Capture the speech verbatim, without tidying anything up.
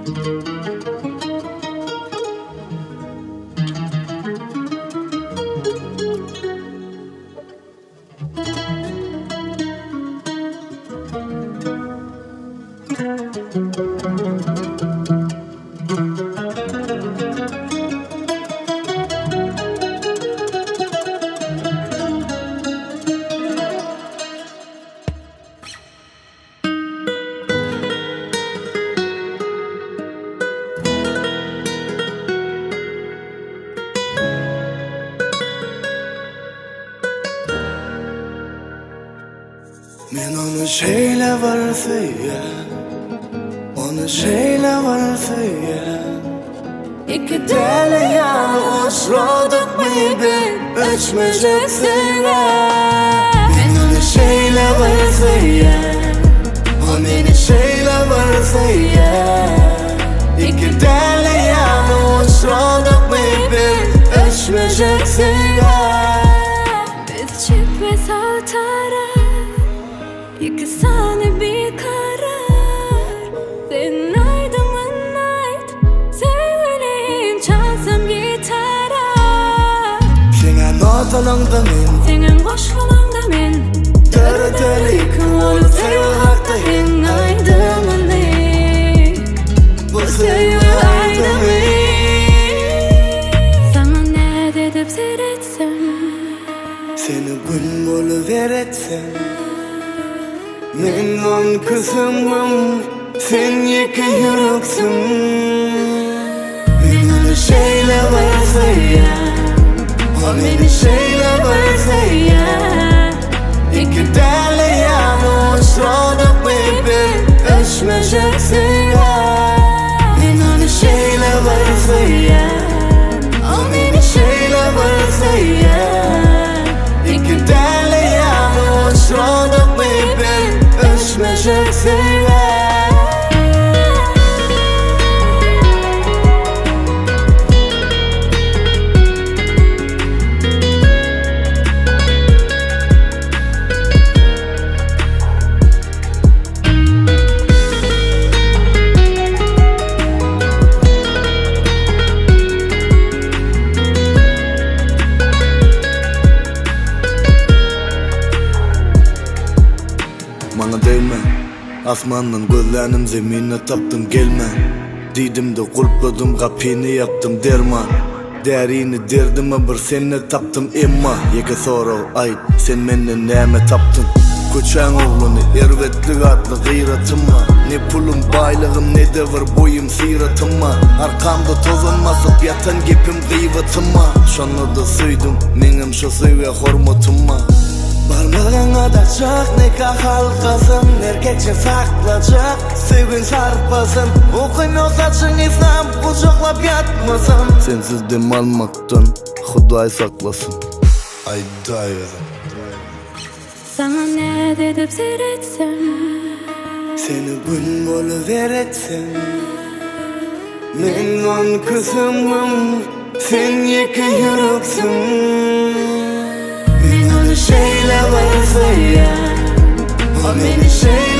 Men onu şeyle var söyle, onu şeyle var söyle. İki deli yanı uçradık mıydı, öçmeyecek söyle. Men onu şeyle var söyle, o beni şeyle var söyle. İki deli yanı uçradık mıydı, öçmeyecek söyle. Biz çık ve saltara, İki saniye bir karar. Senin aydınlığın ait, sevgiliyim çalsam gitara. Senin notalığında men, Senin koşulunda men. Dörü delik olup sevgakta en aydınlığın. Bu sevgi aydınlığın. Sana ne dedip seyretsem, Seni gün boluveretsem, men on kızımım, sen yeke yüreksün. Men onu şeyle varsa ya, o beni şeyle varsa ya. İki deli yanı uçradık baby, öçmeyeceksin ya. Men onu şeyle varsa ya, o beni şeyle varsa ya. İki deli yanı uçradık baby, öçmeyeceksin ya. Bana değme, asmandan gözlerim zemine taptım gelme. Didim de kulpladım kapını yaptım derman. Derini derdime bir seni taptım emma. Yeke soru ayt sen menden neme taptın. Koçan oğlunu ervetlik adlı gıyratım var. Ne pulum baylığım ne de var boyum siratım var. Arkamda tozanmasıp yatan gepim gıyvatım var. Şonu da süydüm menim şu süve hormatum var. Barmağına da çok nikah halkasın, erkekçe saklacak sevgin sarpasın. Okuyun o saçın İslam kucaklap yatmasın. Sensiz dem almaktan Huday saklasın. Ay dayı. sana ne dedip seyretsem, Seni gün boluveretsem, men on kızımım, sen yeke yüreksün. Men onu şeyle varsa ya, o beni şeyle